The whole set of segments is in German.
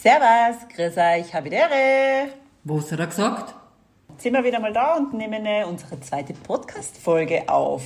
Servus, grüß euch, Havidere. Was hat er gesagt? Jetzt sind wir wieder mal da und nehmen unsere zweite Podcast-Folge auf.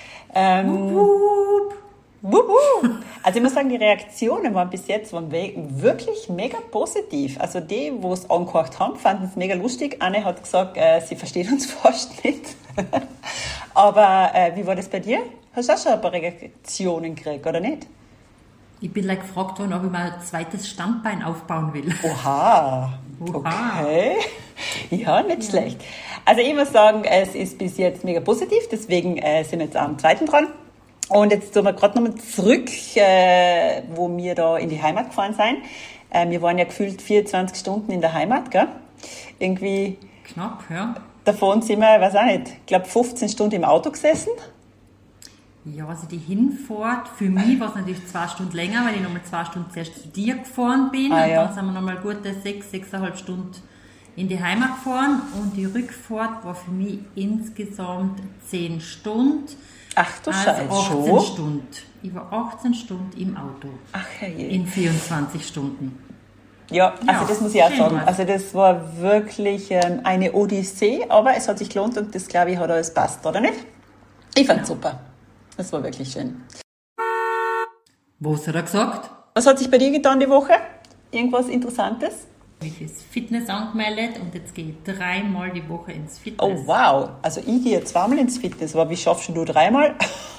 Wup, wup. Also ich muss sagen, die Reaktionen waren bis jetzt wirklich mega positiv. Also die, die es angehört haben, fanden es mega lustig. Anne hat gesagt, sie versteht uns fast nicht. Aber wie war das bei dir? Hast du auch schon ein paar Reaktionen gekriegt, oder nicht? Ich bin gefragt worden, ob ich mal ein zweites Standbein aufbauen will. Oha. Okay. Ja, nicht schlecht. Also ich muss sagen, es ist bis jetzt mega positiv, deswegen sind wir jetzt am zweiten dran. Und jetzt tun wir gerade nochmal zurück, wo wir da in die Heimat gefahren sind. Wir waren ja gefühlt 24 Stunden in der Heimat, gell? Irgendwie. Knapp, ja. Davon sind wir, weiß auch nicht, ich glaube 15 Stunden im Auto gesessen. Ja, also die Hinfahrt, für mich war es natürlich 2 Stunden länger, weil ich nochmal 2 Stunden zuerst zu dir gefahren bin. Und dann sind wir nochmal gute 6,5 Stunden in die Heimat gefahren. Und die Rückfahrt war für mich insgesamt 10 Stunden. Ach du Scheiße, 18 Stunden. Ich war 18 Stunden im Auto. Ach herrje. In 24 Stunden. Ja, also das muss ich auch sagen. Also das war wirklich eine Odyssee, aber es hat sich gelohnt und das, glaube ich, hat alles passt, oder nicht? Ich fand es super. Das war wirklich schön. Was hat er gesagt? Was hat sich bei dir getan die Woche? Irgendwas Interessantes? Ich bin Fitness angemeldet und jetzt gehe ich 3-mal die Woche ins Fitness. Oh wow, also ich gehe 2-mal ins Fitness, aber wie schaffst du 3-mal?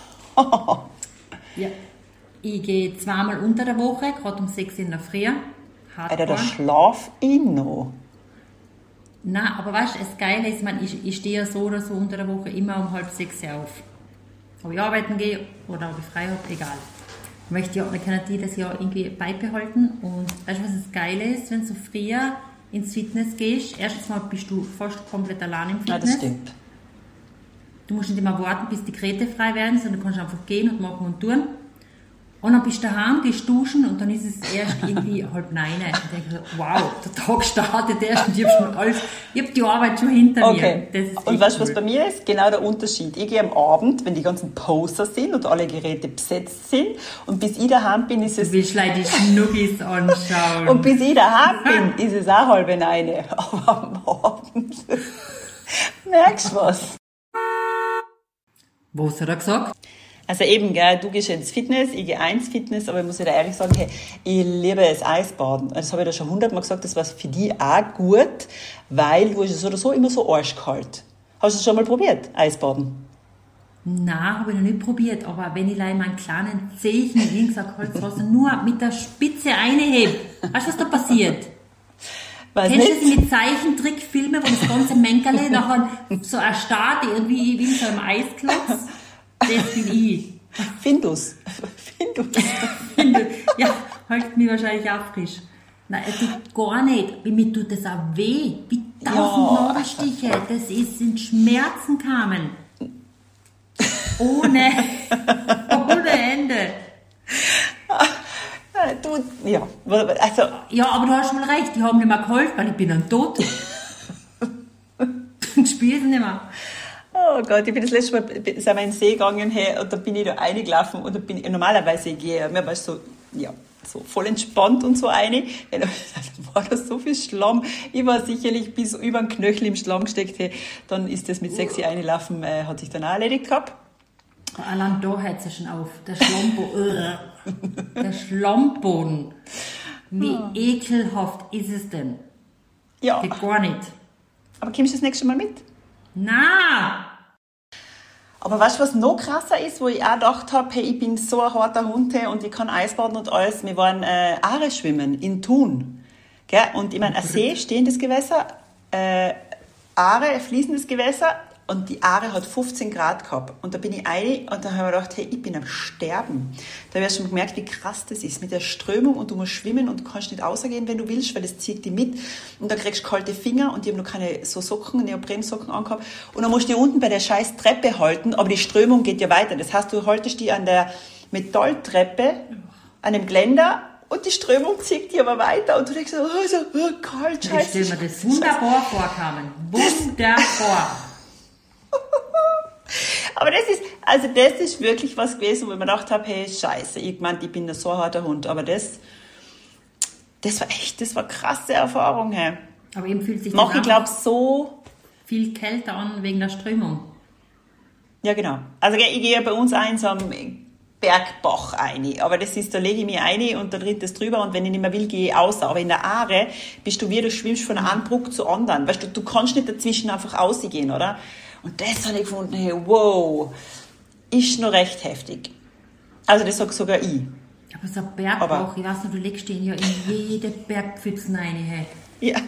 Ja, ich gehe 2-mal unter der Woche, gerade um 6 in der Früh. Alter, da schlaf ich noch. Nein, aber weißt du, das Geile ist, ich stehe ja so oder so unter der Woche immer um 5:30 auf. Ob ich arbeiten gehe oder ob ich frei habe, egal. Wir können die das Jahr irgendwie beibehalten. Und weißt du, was das Geile ist, wenn du früher ins Fitness gehst? Erstens mal bist du fast komplett allein im Fitness. Ja, das stimmt. Du musst nicht immer warten, bis die Geräte frei werden, sondern du kannst einfach gehen und machen und tun. Und dann bist du daheim, gehst duschen und dann ist es erst irgendwie 8:30. Und ich denke so, wow, der Tag startet erst und ich habe die Arbeit schon hinter mir. Das ist und weißt du, was bei mir ist? Genau der Unterschied. Ich gehe am Abend, wenn die ganzen Poster sind und alle Geräte besetzt sind und bis ich daheim bin, ist es... Du willst die Schnuggis anschauen. Und bis ich daheim bin, ist es auch 8:30. Aber am Abend... Merkst du was? Was hat er gesagt? Also eben, gell, du gehst ins Fitness, ich gehe ins Fitness, aber ich muss dir ehrlich sagen, hey, ich liebe das Eisbaden. Das habe ich dir schon 100-mal gesagt, das war für dich auch gut, weil du ist so oder so immer so arschkalt. Hast du das schon mal probiert, Eisbaden? Nein, habe ich noch nicht probiert, aber wenn ich meinen kleinen Zehen links am Holzwasser nur mit der Spitze reinhebe, weißt du, was da passiert? Kennst du das mit Zeichentrickfilmen, wo das ganze Menkerle nachher so erstarrt, irgendwie wie so einem Eisklotz? Das bin ich. Findus. Ja, hält mich wahrscheinlich auch frisch. Nein, es tut gar nicht. Mir tut das auch weh. Wie 1000 Nadelstiche. Das sind Schmerzen kamen. Ohne Ende. Ja, also... Ja, aber du hast mal recht. Die haben nicht mehr geholfen, weil ich bin dann tot. Und spiele nicht mehr. Oh Gott, ich bin das letzte Mal in den See gegangen und da bin ich da reingelaufen und da bin ich, normalerweise gehe ich mir so voll entspannt und so rein. Da war da so viel Schlamm. Ich war sicherlich bis über den Knöchel im Schlamm gesteckt. Dann ist das mit sexy reinlaufen, hat sich dann auch erledigt gehabt. Allein da hört es schon auf. Der Schlammboden. Der Schlammboden. Wie ekelhaft ist es denn? Ja. Geht gar nicht. Aber kommst du das nächste Mal mit? Nein! Aber weißt du, was noch krasser ist, wo ich auch gedacht habe, hey, ich bin so ein harter Hund und ich kann Eisbaden und alles. Wir waren Aare schwimmen in Thun. Gell? Und ich meine, ein See, stehendes Gewässer, Aare, fließendes Gewässer und die Aare hat 15 Grad gehabt. Und da bin ich rein und da habe ich mir gedacht, hey, ich bin am Sterben. Da habe ich schon gemerkt, wie krass das ist mit der Strömung und du musst schwimmen und du kannst nicht rausgehen, wenn du willst, weil das zieht dich mit. Und dann kriegst du kalte Finger und ich habe noch keine so Socken, Neoprensocken angehabt. Und dann musst du dich unten bei der scheiß Treppe halten, aber die Strömung geht ja weiter. Das heißt, du haltest dich an der Metalltreppe, an dem Geländer und die Strömung zieht dich aber weiter und du denkst so, kalt, scheiße. Ich stelle mir das wunderbar vor, Carmen. Wunderbar. Aber das ist wirklich was gewesen, wo ich mir gedacht habe, hey, scheiße, ich meine, ich bin so ein harter Hund, aber das das war eine krasse Erfahrung. Hey. Aber eben fühlt sich das Noch, ich glaube, so... viel kälter an wegen der Strömung. Ja, genau. Also ich gehe bei uns ein so am Bergbach rein. Aber das ist, da lege ich mich ein und da tritt es drüber und wenn ich nicht mehr will, gehe ich raus. Aber in der Aare bist du wie, du schwimmst von einem Bruck zu anderen. Weißt du kannst nicht dazwischen einfach rausgehen, oder? Und das habe ich gefunden, hey, wow, ist noch recht heftig. Also das sage sogar ich. Aber so ein Bergbach, ich weiß noch, du legst den ja in jede Bergpfütze rein. Hey. Ja.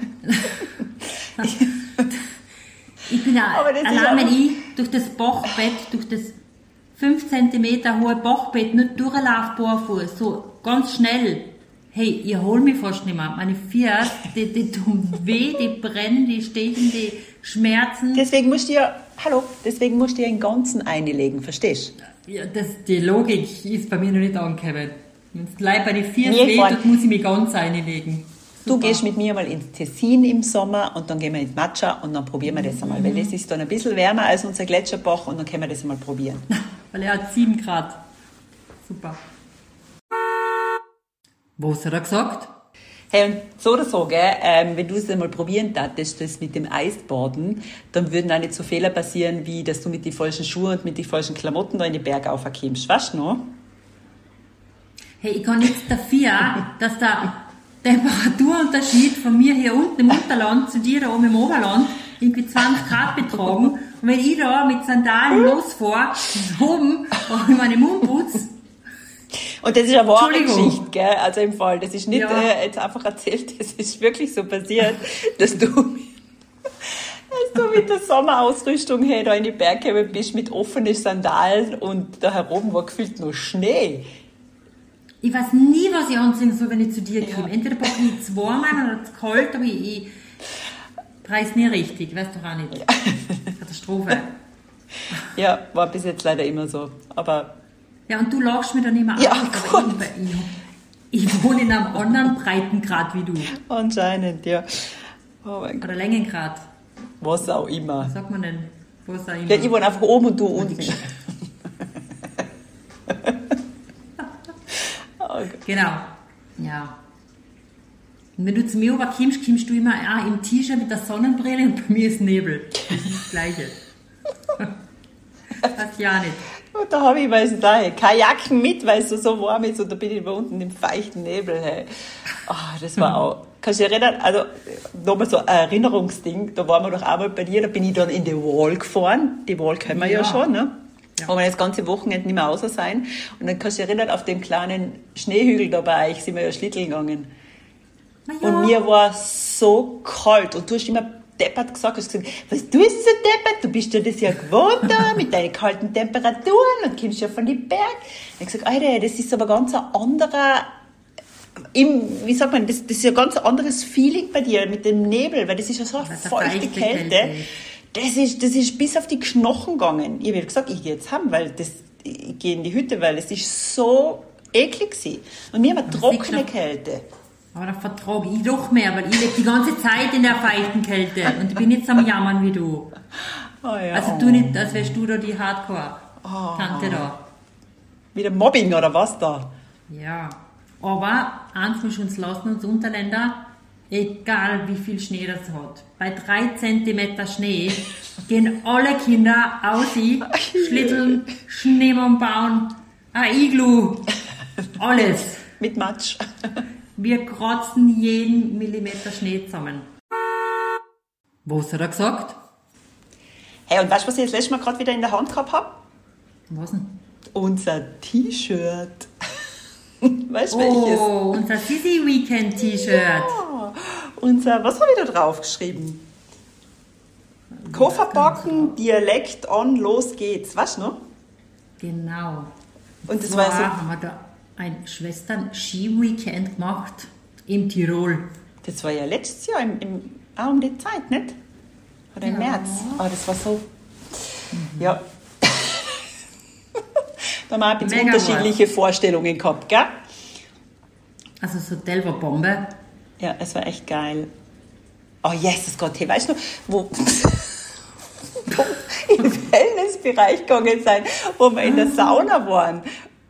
Ich bin ja allein, wenn ich durch das Bachbett, durch das 5 cm hohe Bachbett nicht durchlaufe, barfuß, so ganz schnell. Hey, ich hol mich fast nicht mehr. Meine Füße, die tun weh, die brennen, die stechen, die schmerzen. Deswegen musst du ja einen ganzen einlegen, verstehst du? Ja, die Logik ist bei mir noch nicht angekommen. Wenn es gleich bei den Füßen wehtut, muss ich mich ganz einlegen. Du gehst mit mir mal ins Tessin im Sommer und dann gehen wir ins Matcha und dann probieren wir das einmal, weil das ist dann ein bisschen wärmer als unser Gletscherbach und dann können wir das einmal probieren. Weil er hat 7 Grad. Super. Was hat er gesagt? Hey, und so oder so, gell, wenn du es einmal probieren darfst, das mit dem Eisbaden, dann würden auch nicht so Fehler passieren, wie dass du mit den falschen Schuhen und mit den falschen Klamotten da in die Berge aufkommst. Weißt du noch? Hey, ich kann nichts dafür, dass der Temperaturunterschied von mir hier unten im Unterland zu dir da oben im Oberland irgendwie 20 Grad betragen. Und wenn ich da mit Sandalen losfahre, oben, mache ich meine Mundputz. Und das ist eine wahre Geschichte, gell? Also im Fall, das ist nicht jetzt einfach erzählt, das ist wirklich so passiert, dass du mit der Sommerausrüstung hey, da in die Berge gekommen bist mit offenen Sandalen und da herum war gefühlt nur Schnee. Ich weiß nie, was ich anziehen soll, wenn ich zu dir komme. Entweder packe ich zu warm ein oder zu kalt, aber ich preis nie richtig, weißt du auch nicht. Katastrophe. Ja, war bis jetzt leider immer so, aber... Ja, und du lachst mir dann immer aus, aber ich wohne in einem anderen Breitengrad wie du. Anscheinend, ja. Oh mein Gott. Oder Längengrad. Was auch immer. Was sagt man denn? Was auch immer. Ja, ich wohne einfach oben und du unten. Genau, ja. Und wenn du zu mir kommst, kommst du immer auch im T-Shirt mit der Sonnenbrille und bei mir ist Nebel. Das ist das Gleiche. Das passt ja nicht. Und da habe ich meistens auch Kajaken mit, weil es so warm ist und da bin ich da unten im feuchten Nebel. Hey. Oh, das war auch... Kannst du dich erinnern? Also, nochmal so ein Erinnerungsding. Da waren wir doch einmal bei dir, da bin ich dann in die Wall gefahren. Die Wall kennen wir ja schon, ne? Ja. Wo wir das ganze Wochenende nicht mehr außer sein. Und dann kannst du dich erinnern, auf dem kleinen Schneehügel da bei euch sind wir ja Schlitteln gegangen. Ja. Und mir war so kalt. Und du hast immer deppert gesagt, hast gesagt, was tust du so deppert? Du bist ja das ja gewohnt da mit deinen kalten Temperaturen und kommst ja von den Bergen. Und ich gesagt, Alter, das ist aber ganz ein anderer, wie sagt man, das ist ja ein ganz anderes Feeling bei dir mit dem Nebel, weil das ist ja so eine feuchte Kälte. Das ist bis auf die Knochen gegangen. Ich habe gesagt, ich gehe jetzt heim, weil ich gehe in die Hütte, weil es ist so eklig gewesen. Und wir haben eine trockene Kälte. Aber da vertrage ich doch mehr, weil ich lebe die ganze Zeit in der feuchten Kälte und ich bin nicht so am Jammern wie du. Oh ja, also du nicht, als wärst du da die Hardcore-Tante da. Wieder Mobbing oder was da? Ja, aber eins muss uns lassen, uns Unterländer, egal wie viel Schnee das hat. Bei 3 cm Schnee gehen alle Kinder aus, schlitteln, Schneemann bauen, ein Iglu, alles. Mit Matsch. Wir kratzen jeden Millimeter Schnee zusammen. Was hat er gesagt? Hey, und weißt du, was ich das letzte Mal gerade wieder in der Hand gehabt habe? Was denn? Unser T-Shirt. Weißt du welches? Oh, unser Sissy Weekend T-Shirt. Ja, was habe ich da drauf geschrieben? Koffer packen, Dialekt on, los geht's. Weißt du noch? Genau. Und das war so. Haben wir da ein Schwestern-Ski-Weekend gemacht in Tirol. Das war ja letztes Jahr auch um die Zeit, nicht? Oder im März. Aber das war so. Ja. Da haben wir ein bisschen unterschiedliche Vorstellungen gehabt, gell? Also das Hotel war Bombe. Ja, es war echt geil. Oh, Jesus Gott, hey, weißt du, wo im Wellnessbereich gegangen sein, wo wir in der Sauna waren.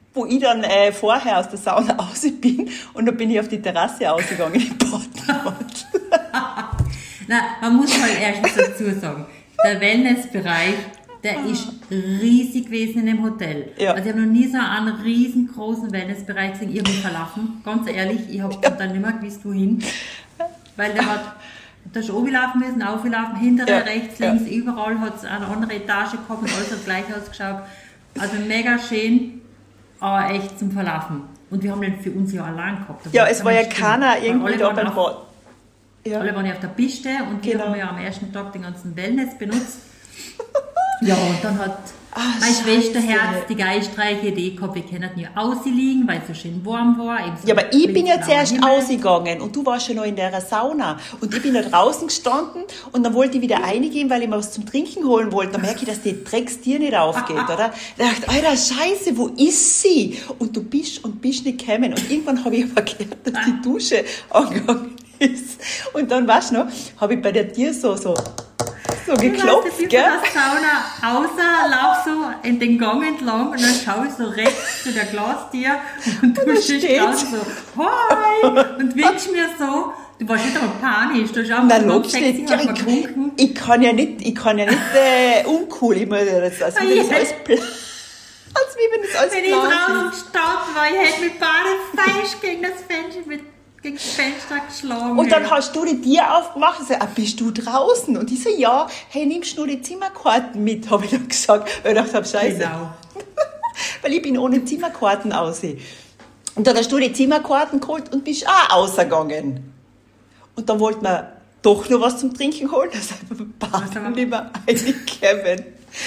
wo ich dann vorher aus der Sauna raus bin und dann bin ich auf die Terrasse ausgegangen im Bademantel. Nein, man muss halt erstens dazu sagen, der Wellnessbereich, der ist riesig gewesen in dem Hotel. Ja. Also ich habe noch nie so einen riesengroßen Wellnessbereich gesehen. Ich habe mich verlaufen, ganz ehrlich, ich habe dann nicht mehr gewusst, wohin. Weil der hat, da ist runterlaufen müssen, aufgelaufen, hintere, rechts, links, überall hat es eine andere Etage gehabt und alles hat gleich ausgeschaut. Also mega schön, aber echt zum Verlaufen. Und wir haben den für uns ja allein gehabt. Ja, es war ja keiner irgendwie da beim Bad. Ja. Alle waren ja auf der Piste und wir haben ja am ersten Tag den ganzen Wellness benutzt. Ja, und dann hat meine Schwesterherz die geistreiche Idee gehabt, wir können ja ausliegen, weil es so schön warm war. So ja, aber ich bin ja zuerst ausgegangen und du warst schon noch in der Sauna. Und ich bin da draußen gestanden und dann wollte ich wieder reingehen, weil ich mir was zum Trinken holen wollte. Dann merke ich, dass die Dreckstier nicht aufgeht, oder? Da dachte ich, Alter, Scheiße, wo ist sie? Und du bist nicht gekommen. Und irgendwann habe ich aber gehört, dass die Dusche angegangen ist. Und dann, weißt du noch, habe ich bei der Tür so geklopft, gell? Ich von der Sauna außer, lauf so in den Gang entlang und dann schaue ich so rechts zu der Glastür und du stehst draußen so, hi, und winkst mir so. Du warst nicht einmal panisch, du hast einfach so sexy gewunken. Ich kann ja nicht uncool, ich muss das, als wie wenn das alles wenn ich draußen gestanden war, ich hätte mit beiden Fleisch gegen das Fenster geschlagen. Und dann hast du die Tür aufgemacht und gesagt, bist du draußen? Und ich so, ja, hey, nimmst du nur die Zimmerkarten mit, habe ich dann gesagt. Weil ich dachte, scheiße. Genau. Weil ich bin ohne Zimmerkarten aus. Und dann hast du die Zimmerkarten geholt und bist auch ausgegangen. Und dann wollten wir doch noch was zum Trinken holen, das haben wir beide nicht mehr reingekommen.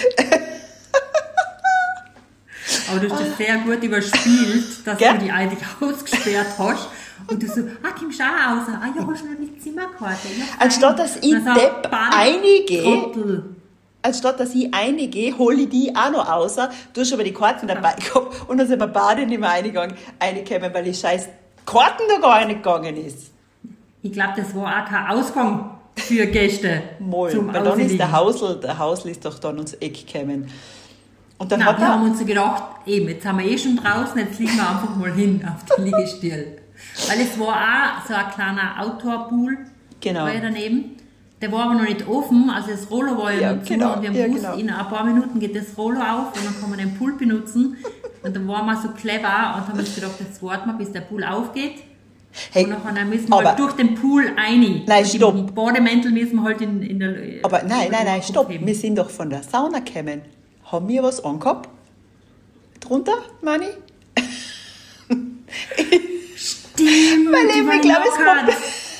Aber du hast das sehr gut überspielt, dass du die eigentlich ausgesperrt hast. Und du so, kommst du auch raus? Ja, hast du noch die Zimmerkarte? Anstatt dass ich Depp reingehe, hole ich die auch noch raus. Du hast aber die Karten dabei gehabt und dann sind wir beide nicht mehr reingekommen, weil die scheiß Karten da gar nicht gegangen ist. Ich glaube, das war auch kein Ausgang für Gäste. Weil dann ist der Hausl ist doch dann ins Eck gekommen. Und dann wir haben uns gedacht, jetzt sind wir schon draußen, jetzt liegen wir einfach mal hin auf den Liegestuhl. Weil es war auch so ein kleiner Outdoor-Pool war ja daneben. Der war aber noch nicht offen, also das Rollo war ja noch zu. Und wir haben gewusst, in ein paar Minuten geht das Rollo auf und dann kann man den Pool benutzen. Und dann waren wir so clever und haben uns gedacht, jetzt warten wir, bis der Pool aufgeht. Hey, und dann müssen wir halt durch den Pool rein. Nein, stopp. Die Bademäntel müssen wir halt in der... Aber nein, stopp. Wir sind doch von der Sauna gekommen. Haben wir was angehabt? Drunter, Mani? Stimmt, weil ich glaube, es kommt...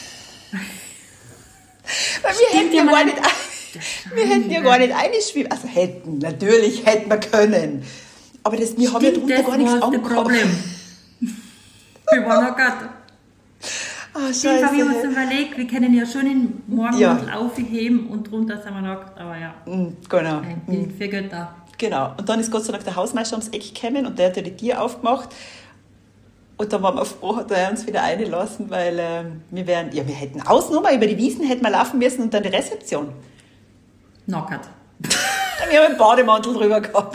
Weil wir hätten ja gar nicht einschwimmen. Also natürlich hätten wir können. Aber wir haben ja drunter gar nichts angehabt. Das Problem. Wir waren noch gerade... Scheiße. Wir haben uns überlegt, wir können ja schon den Morgenmantel aufheben und drunter sind wir nackt, aber ja. Genau. Ein Bild für Götter. Genau. Und dann ist Gott sei Dank der Hausmeister ums Eck gekommen und der hat ja die Tür aufgemacht. Und dann waren wir froh, hat er uns wieder reingelassen, weil wir hätten außenrum über die Wiesen hätten wir laufen müssen und dann die Rezeption. Nackert. Wir haben einen Bademantel drüber gehabt.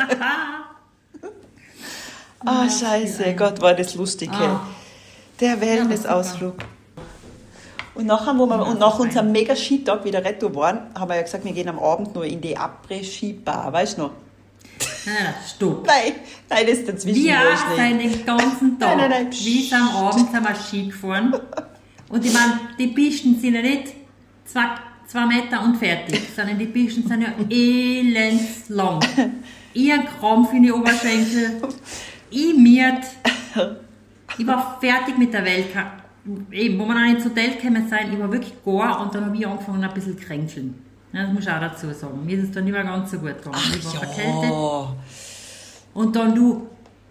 Scheiße, Gott, war das lustig. Der Wellnessausflug. Und nachher, nach unserem mega Skitag wieder retour waren, haben wir ja gesagt, wir gehen am Abend nur in die Après-Ski-Bar, weißt du noch? Nein, stopp. Nein, das ist dazwischen. Wir sind den ganzen Tag, wie am Abend sind wir Ski gefahren. Und ich meine, die Pisten sind ja nicht 2 Meter und fertig, sondern die Pisten sind ja elendslang. Ich ein Krampf in die Oberschenkel, ich miert. Ich war fertig mit der Welt. Eben, wo wir dann ins Hotel gekommen sind, ich war wirklich gar und dann habe ich angefangen ein bisschen zu kränkeln. Ja, das muss ich auch dazu sagen. Mir ist es dann nicht mehr ganz so gut gegangen. Ich war verkältet. Und dann du...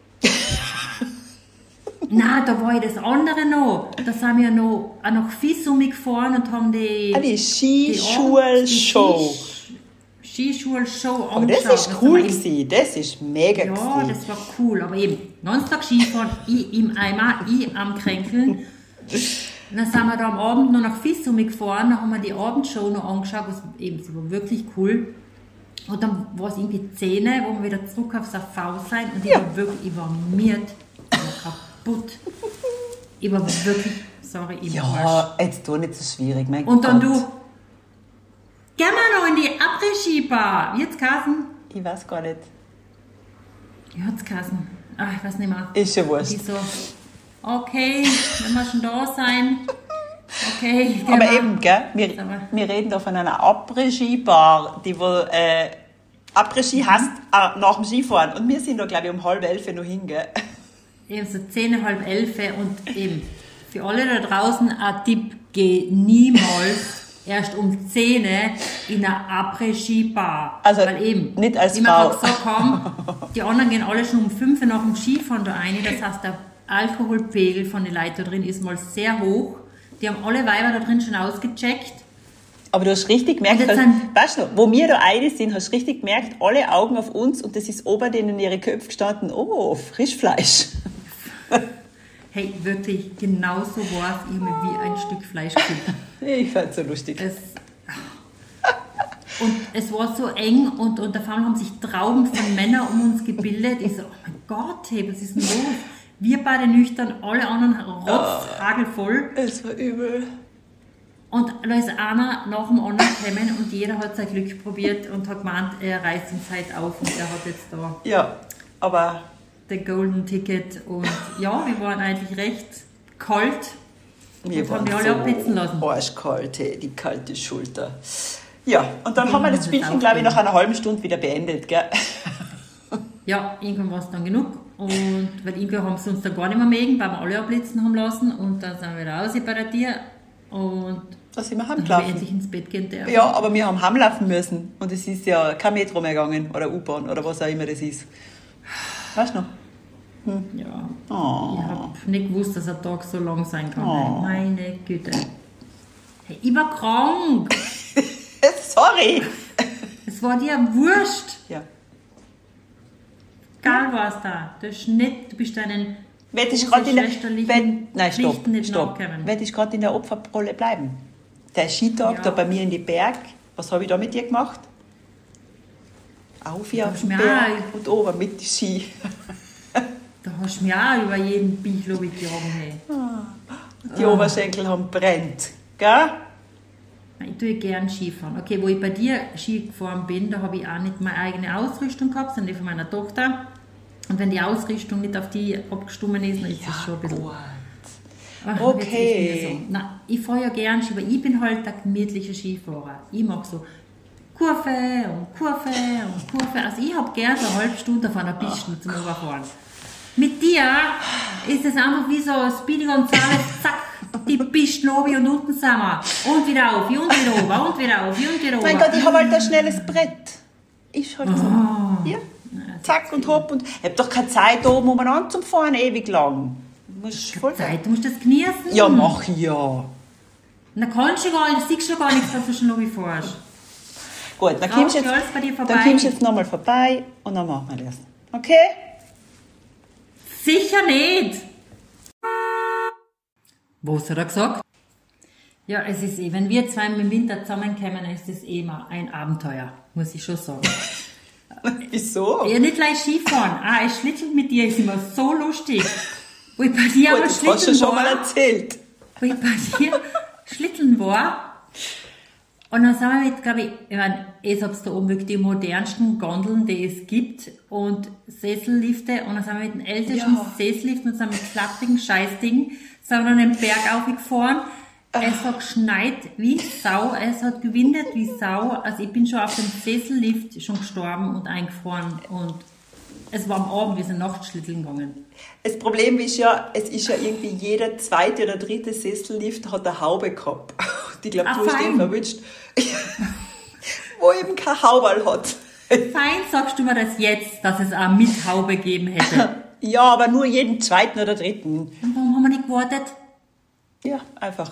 Nein, da war ja das andere noch. Da sind wir noch nach Fissumi gefahren und haben die Skischulshow. Skischulshow angeschaut. Aber das ist cool gewesen. Das ist mega gewesen. Ja, das war cool. Aber eben, ganz Tag Skifahren, ich im Eimer, ich am Kränkeln. Und dann sind wir da am Abend noch nach Fissumi gefahren, dann haben wir die Abendshow noch angeschaut, sie war wirklich cool. Und dann war es irgendwie 10, wo wir wieder zurück auf Safau sein und Ja. ich war miert, ich war kaputt. Ich war wirklich, sorry, im Arsch. Ja, jetzt tu nicht so schwierig, mein Und dann Gott. du, geh mal noch in die Après-Ski-Bar. Wie hat's geheißen? Ich weiß gar nicht. Wie hat's geheißen? Ach, ich weiß nicht mehr. Ist ja wurscht. Die so, okay, wenn wir schon da sein. Okay, gehen Aber wir. eben, gell? Aber- Wir reden da von einer Après-Ski-Bar, die wohl Après-Ski heißt nach dem Skifahren. Und wir sind da, glaube ich, um 10:30 noch hin, gell? Eben so 10, halb 11 und eben für alle da draußen ein Tipp, geh niemals erst um 10 in eine Après-Ski-Bar. Also weil eben, nicht als wie wir Frau. gerade gesagt haben, die anderen gehen alle schon um 5 nach dem Skifahren da rein. Das heißt, der Alkoholpegel von den Leuten da drin ist mal sehr hoch. Die haben alle Weiber da drin schon ausgecheckt. Aber du hast richtig gemerkt, Und jetzt sind- weißt du noch, wo wir da eine sind, hast du richtig gemerkt, alle Augen auf uns und das ist ober denen in ihre Köpfe gestanden, oh, Frischfleisch. Hey, wirklich, genau so war es. Ich habe mir wie ein Stück Fleisch gefühlt. Ich fand's so lustig. Und es war so eng und auf einmal haben sich Trauben von Männern um uns gebildet. Ich so, oh mein Gott, hey, was ist denn los? Wir beide nüchtern, alle anderen rotzhagelvoll. Es war übel. Und da ist einer nach dem anderen gekommen und jeder hat sein Glück probiert und hat gemeint, er reißt ihm Zeit auf und er hat jetzt da Ja, aber den Golden Ticket. Und ja, wir waren eigentlich recht kalt. wir Und haben waren die alle abblitzen lassen. arschkalt, hey, die kalte Schulter. Ja, und dann Ja, haben wir das das Spielchen, ist glaube ich, nach aufregend. einer halben Stunde wieder beendet, gell? Ja, irgendwann war es dann genug. Und weil irgendwann haben sie uns dann gar nicht mehr mögen, weil wir alle abblitzen haben lassen. Und dann sind wir wieder raus bei der Tier. Und Da sind wir dann habe ich heimgelaufen. endlich ins Bett gehen dürfen. Ja, aber wir haben heimlaufen müssen. Und es ist ja kein Metro mehr gegangen oder U-Bahn oder was auch immer das ist. Weißt du noch? Ja. Oh. Ich habe nicht gewusst, dass ein Tag so lang sein kann. Oh. Meine Güte. Hey, ich war krank. Sorry. Es war dir wurscht. Ja. Egal was da. Du bist deinen Wettest gerade in der schwesterlichen Nein, stopp, Pflichten nicht stopp. nachgekommen. Wettest gerade in der Opferrolle bleiben. Der Skitag Ja. da bei mir in die Berg. Was habe ich da mit dir gemacht? Auf hier Da auf hast den du mir Berg auch- und oben mit den Ski. Da hast du mich auch über jeden Bichlo gejagen. Hey. Die Oberschenkel haben brennt. Gell? Ich tue gern Skifahren. Okay, wo ich bei dir Ski gefahren bin, da habe ich auch nicht meine eigene Ausrüstung gehabt, sondern die von meiner Tochter. Und wenn die Ausrüstung nicht auf die abgestimmt ist, dann ist das schon ein bisschen... gut. Ach, Okay. jetzt ist mir so. Nein, ich fahre ja gern Ski, weil ich bin halt der gemütliche Skifahrer. Ich mag so Kurve und Kurve und Kurve. Also ich habe gern so eine halbe Stunde auf einer Piste zum Überfahren. Mit dir ist es einfach wie so Speedy Gonzales, zack, die Piste oben und unten sind wir. Und wieder auf, und wieder oben, und wieder auf, und wieder oben. Mein Gott, ich habe halt ein schnelles Brett. Ist halt so. Ah. Ja. Zack und hopp. Und ich habe doch keine Zeit da oben umeinander zum Fahren, ewig lang. Du musst voll Zeit, du musst das genießen. Ja, mach ich ja. Und dann kannst du gar nicht, siehst du gar nichts, dass du schon oben fährst. Gut, dann Brauchst kommst du du alles bei dir jetzt, vorbei? dann kommst du jetzt nochmal vorbei und dann machen wir das. Okay? Sicher nicht! Was hat er gesagt? Ja, es ist wenn wir zwei im Winter zusammenkommen, ist es immer ein Abenteuer, muss ich schon sagen. Wieso? Ja, nicht gleich Skifahren. Ein Schlitteln mit dir ist immer so lustig. Wo ich bei dir Gut, aber das hast du Schlitteln schon mal war, erzählt. wo ich bei dir Schlitteln war. Und dann sind wir mit, glaube ich meine, jetzt hab's da oben wirklich die modernsten Gondeln, die es gibt und Sessellifte und dann sind wir mit dem ältesten Ja. Sessellift und sind mit klapprigen Scheißding, sind wir dann den Berg aufgefahren. Es hat geschneit wie Sau, es hat gewindet wie Sau. Also ich bin schon auf dem Sessellift schon gestorben und eingefroren und es war am Abend, wir sind Nachtschlitteln gegangen. Das Problem ist ja, es ist ja irgendwie jeder zweite oder dritte Sessellift hat eine Haube gehabt. Und ich glaube, Ah, du hast fein. den verwünscht. Wo eben kein Hauberl hat. Fein sagst du mir das jetzt, dass es auch mit Haube gegeben hätte. Ja, aber nur jeden zweiten oder dritten. Und warum haben wir nicht gewartet? Ja, einfach.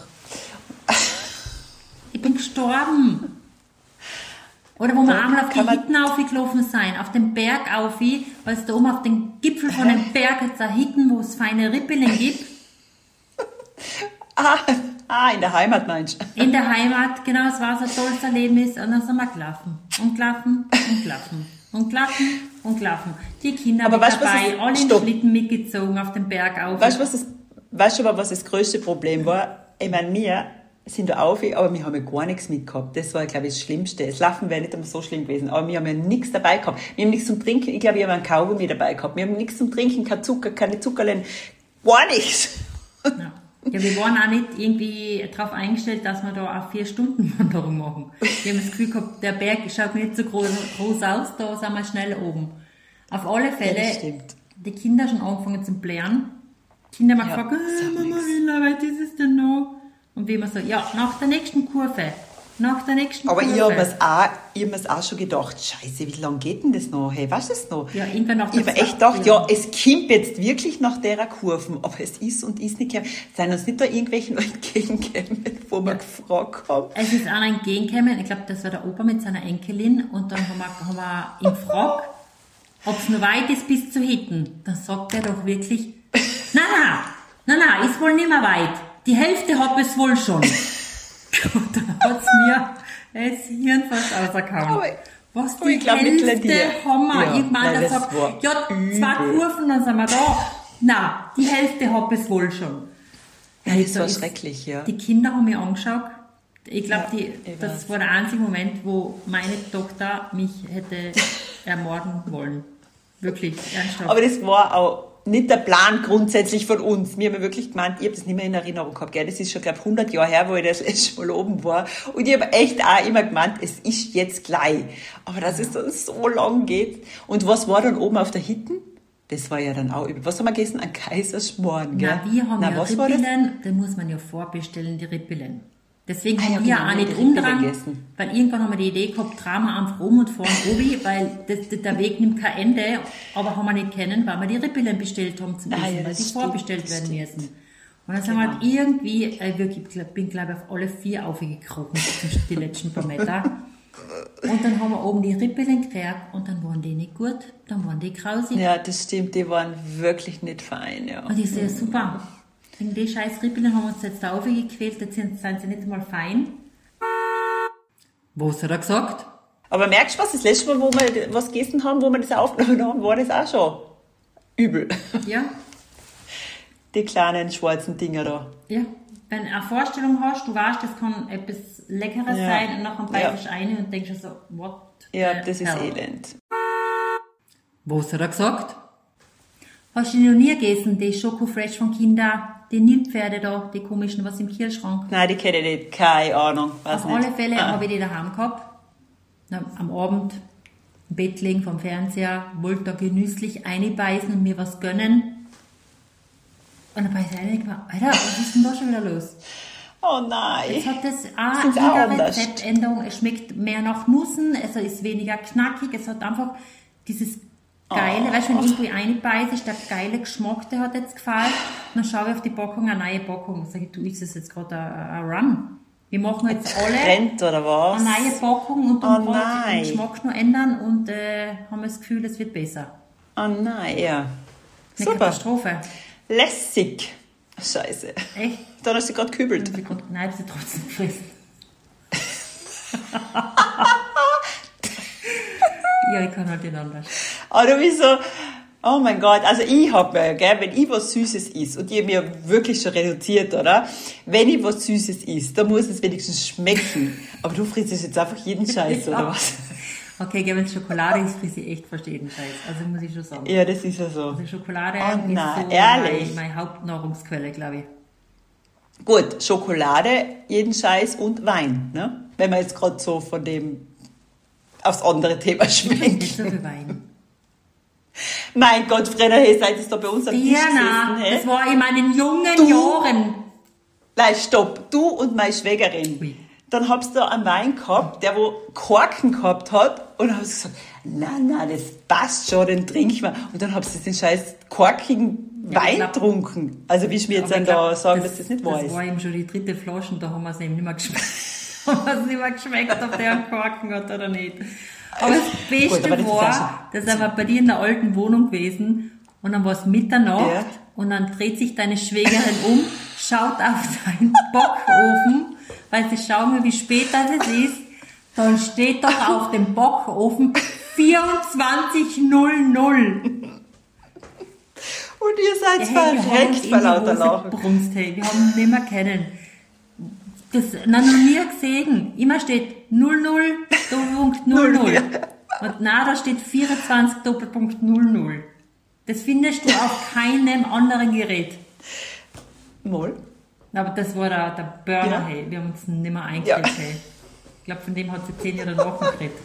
Ich bin gestorben. Oder wo wir einmal auf die kann man- Hitten aufgelaufen sind, auf den Berg auf, weil es da oben auf dem Gipfel von dem Berg jetzt eine Hitten, wo es feine Rippeln gibt. In der Heimat meinst du? In der Heimat, genau, es war so ein tolles Erlebnis. Und dann sind wir gelaufen. Und gelaufen, und gelaufen. Und gelaufen, und gelaufen. Die Kinder Aber mit weißt du, was dabei, ist- alle in Stopp. Schlitten mitgezogen auf den Berg auf. Weißt du, aber was das größte Problem war? Ich meine, wir sind da auf, aber wir haben ja gar nichts mitgehabt. Das war, glaube ich, das Schlimmste. Das Laufen wäre nicht einmal so schlimm gewesen, aber wir haben ja nichts dabei gehabt. Wir haben nichts zum Trinken. Ich glaube, wir haben einen Kaugummi dabei gehabt. Wir haben nichts zum Trinken, kein Zucker, keine Zuckerlein, gar nichts. Ja. Ja, wir waren auch nicht irgendwie darauf eingestellt, dass wir da auch 4 Stunden Wanderung machen. Wir haben das Gefühl gehabt, der Berg schaut nicht so groß aus, da sind wir schnell oben. Auf alle Fälle, Ja, das stimmt. die Kinder schon angefangen zu blären. Die Kinder haben Ja, gefragt, sag Mama, nix. wie lange ist es denn noch? Und wie immer so, ja, nach der nächsten Kurve. Nach der nächsten Aber Kurve. ich hab mir's auch schon gedacht, Scheiße, wie lange geht denn das noch? Hey, was ist das noch? Ja, irgendwann nach der Ich habe echt gedacht, ja, es kommt jetzt wirklich nach der Kurven, aber es ist und ist nicht gekommen. Sind uns nicht da irgendwelche Leute entgegengekommen, wo wir gefragt haben? Es ist einer entgegengekommen, ich glaube, das war der Opa mit seiner Enkelin, und dann haben wir ihn gefragt, ob es noch weit ist bis zu Hitten. Dann sagt er doch wirklich, nein, ist wohl nicht mehr weit. Die Hälfte hat es wohl schon. Und dann hat's mir das Hirn fast rausgehauen. Aber- Was, aber die ich glaub, mittlerweile Hälfte dir. haben wir. Ja, Irgendwann, nein, der das sagt, war ja, 2 übel. Kurven, dann sind wir da. Nein, die Hälfte hat es wohl schon. Ja, das Da war ist- schrecklich, ja. Die Kinder haben mich angeschaut. Ich glaube, Ja, ich das weiß. war der einzige Moment, wo meine Tochter mich hätte ermorden wollen. Wirklich, ernsthaft. Aber das war auch nicht der Plan grundsätzlich von uns. Wir haben ja wirklich gemeint, ich habe das nicht mehr in Erinnerung gehabt. Gell? Das ist schon, glaube ich, 100 Jahre her, wo ich das letzte Mal oben war. Und ich habe echt auch immer gemeint, es ist jetzt gleich. Aber dass es dann so lang geht. Und was war dann oben auf der Hitten? Das war ja dann auch übel. Was haben wir gegessen? Ein Kaiserschmarrn, gell? Na, wir haben ja was war das? Rippelen, da muss man ja vorbestellen, die Rippelen. Deswegen Ah ja, haben wir genau, auch nicht die Rippelen umdrehen, gegessen. weil irgendwann haben wir die Idee gehabt, drehen wir einfach rum und fahren obi, weil der Weg nimmt kein Ende, aber haben wir nicht kennen, weil wir die Rippelen bestellt haben zum Ah Essen, ja, weil das die stimmt, vorbestellt das werden stimmt. müssen. Und dann sind wir halt irgendwie, bin glaube ich auf alle 4 aufgekrochen, die letzten paar Meter. Und dann haben wir oben die Rippelen gekriegt und dann waren die nicht gut, dann waren die grausig. Ja, das stimmt. Die waren wirklich nicht fein, ja. Und ich sehe, super. Wegen die scheiß Rippeln haben wir uns jetzt da aufgequält, jetzt sind sie nicht einmal fein. Was hat er gesagt? Aber merkst du was? Das letzte Mal, wo wir was gegessen haben, wo wir das aufgenommen haben, war das auch schon übel. Ja, Die kleinen schwarzen Dinger da. ja. Wenn du eine Vorstellung hast, du weißt, das kann etwas Leckeres Ja. sein, und nachher Ja. beißt du rein und denkst dir so, what Ja, the das ist hell? elend. Was hat er gesagt? Hast du noch nie gegessen, die Schokofresh von Kinder, die Nilpferde da, die komischen, was im Kühlschrank? Nein, die kenne ich nicht. Keine Ahnung. Weiß Auf nicht. alle Fälle Ah. habe ich die daheim gehabt. Am Abend im Bett liegen vom Fernseher, wollte da genüsslich einbeißen und mir was gönnen. Und dann beiße ich rein und denke mir, Alter, was ist denn da schon wieder los? Oh nein. Jetzt hat das auch Sind's auch eine anders? Rezeptänderung. Es schmeckt mehr nach Nüssen, es ist weniger knackig, es hat einfach dieses geile, weißt du, wenn irgendwie einbeißt, ist der geile Geschmack, der hat jetzt gefallen. Dann schaue ich auf die Packung, eine neue Packung, sage ich, du, ist das jetzt gerade ein Run? Wir machen jetzt alle Brennt oder was? eine neue Packung und dann Oh wollen wir nein. den Geschmack noch ändern und haben das Gefühl, es wird besser. Oh nein, ja. Eine Super. Katastrophe. Lässig. Scheiße. Echt? Dann hast du gerade gekübelt. Nein, sie trotzdem gefressen. Ja, ich kann halt nicht anders. Aber du bist so, oh mein Gott, also ich hab mir, gell, wenn ich was Süßes isst, und ich hab mir wirklich schon reduziert, oder? Wenn ich was Süßes isst, dann muss es wenigstens schmecken. Aber du frisst jetzt einfach jeden Scheiß, Ja. oder was? Okay, wenn es Schokolade ist, friss ich echt fast jeden Scheiß. Also muss ich schon sagen. Ja, das ist ja so. Also Schokolade Oh ist nein, so ehrlich? meine Hauptnahrungsquelle, glaube ich. Gut, Schokolade, jeden Scheiß und Wein, ne? Wenn man jetzt gerade so von dem aufs andere Thema Nicht schwenkt. so viel Wein. Mein Gott, Fredda, hey, seid ihr da bei uns am Tisch Diana, gesessen, das war in meinen jungen Du? Jahren. Nein, stopp. Du und meine Schwägerin. Ui. Dann hab's da einen Wein gehabt, der wo Korken gehabt hat. Und dann hab ich gesagt, nein, das passt schon, den trinken wir. Und dann hab ich den scheiß korkigen Ja, Wein ich glaub- getrunken. Also wie ich mir jetzt Aber dann ich glaub, da sagen, dass das nicht wahr Das ist. war eben schon die 3. Flasche und da haben wir es eben nicht mehr geschmeckt. haben wir es nicht mehr geschmeckt, ob der einen Korken hat oder nicht. Aber das Beste Gut, aber das ist war, auch da sind wir bei dir in der alten Wohnung gewesen und dann war es Mitternacht Ja. und dann dreht sich deine Schwägerin um schaut auf seinen Backofen, weil sie schauen will, wie spät das ist. Dann steht doch auf dem Backofen 24:00. Und ihr seid verreckt vor lauter Lachen. Brunst, hey. Wir haben ihn nicht mehr kennen. Das noch nie gesehen. Immer steht 00, Doppelpunkt 00. Und nein, da steht 24, Doppelpunkt 00. Das findest du auf keinem anderen Gerät. Mal. Aber das war der Burner, Ja. hey. Wir haben uns nicht mehr eingestellt, hey. Ich glaube, von dem hat sie 10 Jahre nachgekriegt.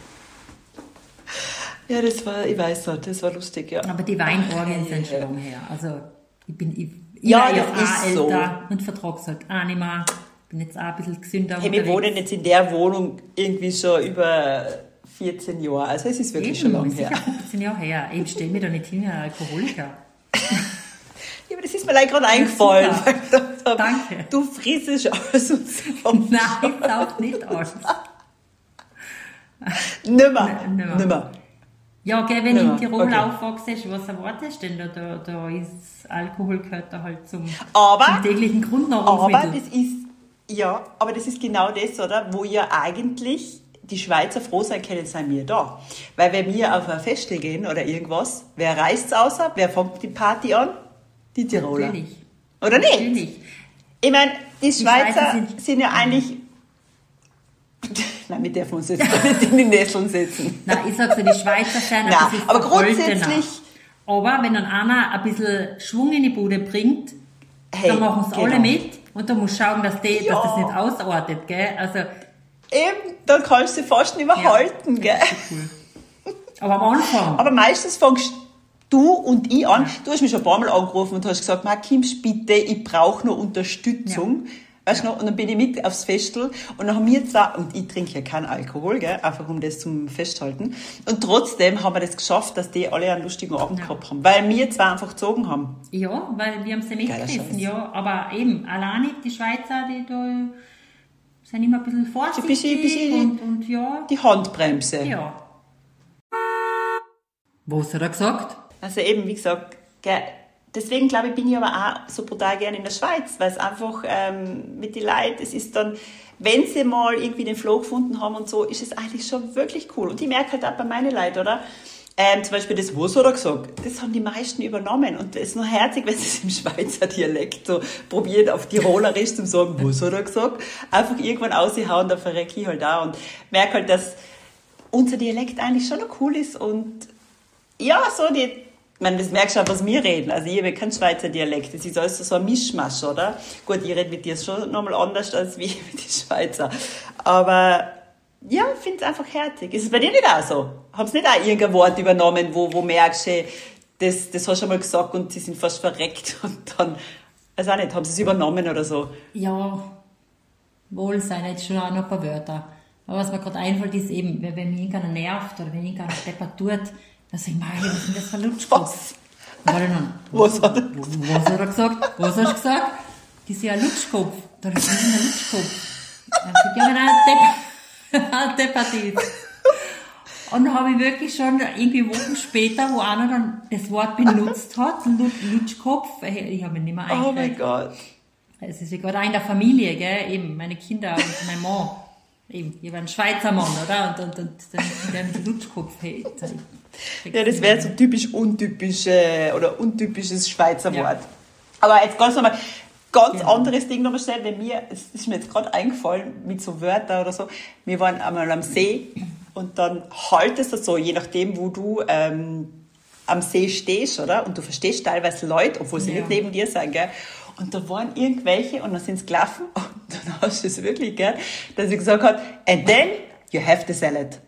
Ja, das war, ich weiß nicht, das war lustig, ja. Aber die Weinorgien sind schon lange her. Also, ich Ja, war das auch ist so. älter und vertrag's halt auch nicht mehr. Bin jetzt auch ein bisschen gesünder Hey, wir unterwegs. wohnen jetzt in der Wohnung irgendwie schon über 14 Jahre. Also es ist wirklich schon lange her. Sicher 15 Jahre her. Ich stelle mich da nicht hin wie ein Alkoholiker. Ja, aber das ist mir gleich gerade eingefallen. super. Weil ich gedacht habe, Danke. Du frisst alles und so. Nein, ich saug nicht alles. Nimmer. Ja, gell, wenn ich in Ja, Tirol okay. aufwachse, was erwartest du denn? Da ist Alkohol gehört da halt zum Aber täglichen Grundnahrungsmittel. Aber das ist genau das, oder? Wo ja eigentlich die Schweizer froh sein können, sind wir da. Weil wenn wir auf ein Fest gehen oder irgendwas, wer reist's außer? Wer fängt die Party an? Die Tiroler. Natürlich. Oder nicht? Natürlich. Ich meine, die Schweizer Schweizer sind ja eigentlich... Nein, wir dürfen uns jetzt nicht in die Nesseln setzen. Nein, ich sag so, die Schweizer sind ein Nein, bisschen aber vergoldener. grundsätzlich... Aber wenn dann einer ein bisschen Schwung in die Bude bringt, Hey, dann machen es genau. alle mit und du musst schauen, dass das nicht ausartet, gell? Also, Eben, dann kannst du sie fast nicht mehr halten, gell? aber am Anfang. Aber meistens fängst du und ich an. Du hast mich schon ein paar Mal angerufen und hast gesagt, Kims, bitte, ich brauche noch Unterstützung. Weißt du noch? Und dann bin ich mit aufs Festel und dann haben wir zwar, und ich trinke ja keinen Alkohol, gell? Einfach um das zum Festhalten. Und trotzdem haben wir das geschafft, dass die alle einen lustigen Abend gehabt haben. Weil wir zwar einfach gezogen haben. Ja, weil wir haben sie Geiler mitgerissen, Scheiß. ja. Aber eben, alleine die Schweizer, die da sind immer ein bisschen vorsichtig bisschen und ja. Die Handbremse. Ja. Was hat er gesagt? Also eben, wie gesagt, gell? Deswegen glaube ich, bin ich aber auch so brutal gerne in der Schweiz, weil es einfach mit den Leuten, es ist dann, wenn sie mal irgendwie den Flow gefunden haben und so, ist es eigentlich schon wirklich cool. Und ich merke halt auch bei meinen Leuten, oder? Zum Beispiel das, was hat er gesagt? Das haben die meisten übernommen. Und es ist nur herzig, wenn sie es im Schweizer Dialekt so probieren, auf Tirolerisch zu sagen, was hat er gesagt? Einfach irgendwann aushauen, da verrecke ich halt auch. Und merke halt, dass unser Dialekt eigentlich schon noch cool ist. Und ja, so ich meine, das merkst du auch, was wir reden. Also ich habe keinen Schweizer Dialekt. Das ist alles so ein Mischmasch, oder? Gut, ich rede mit dir schon nochmal anders als wie mit den Schweizer. Aber ja, ich finde es einfach herzig. Ist es bei dir nicht auch so? Haben sie nicht auch irgendein Wort übernommen, wo merkst du, das hast du schon mal gesagt und sie sind fast verreckt und dann, also auch nicht, haben sie es übernommen oder so? Ja, wohl sein jetzt schon auch noch ein paar Wörter. Aber was mir gerade einfällt, ist eben, wenn mich irgendeiner nervt oder wenn irgendeiner deppert tut, dann sag ich mal, was ist denn das für ein Lutschkopf? Was? Warte noch. Was hat er Was hat er gesagt? Was hast du gesagt? Die ist ja ein Lutschkopf. Da ist ein Lutschkopf. Dann sag ich, ja, wenn einer deppert ist. Und dann habe ich wirklich schon irgendwie Wochen später, wo einer dann das Wort benutzt hat, Lutschkopf, ich habe ihn nicht mehr Oh mein eingekriegt. Gott. Es ist ja gerade auch in der Familie, gell, eben, meine Kinder und mein Mann. Eben, ich war ein Schweizer Mann, oder? Und dann der mit dem Lutschkopf, hey. Ja, das wäre so typisch untypische oder untypisches Schweizer Ja. Wort. Aber jetzt ganz nochmal, ganz anderes Ding nochmal schnell, wenn wir, es ist mir jetzt gerade eingefallen, mit so Wörtern oder so, wir waren einmal am See und dann haltest du so, je nachdem, wo du am See stehst, oder? Und du verstehst teilweise Leute, obwohl sie Ja. nicht neben dir sind, gell? Und da waren irgendwelche und dann sind sie gelaufen und dann hast du es wirklich, gell, dass sie gesagt hat, and then you have to sell it.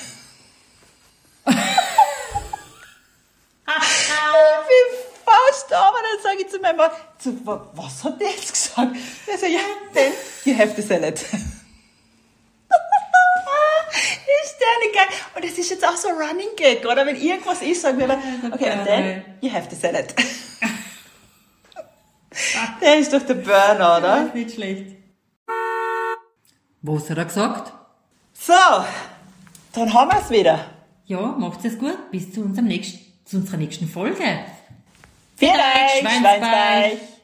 Ich bin fast da, aber dann sage ich zu meinem Mann, was hat der jetzt gesagt? Er sagt, ja, then you have to sell it. Ist der nicht geil? Und das ist jetzt auch so ein Running Gag, oder? Wenn irgendwas ist, sagen wir immer, okay, and then you have to sell it. Der ist doch der Burner, oder? Das ist nicht schlecht. Was hat er gesagt? So, dann haben wir es wieder. Ja, macht's es gut. Bis zu unserer nächsten Folge. Vielen Dank, Schweinsbeich. Schweinsbeich.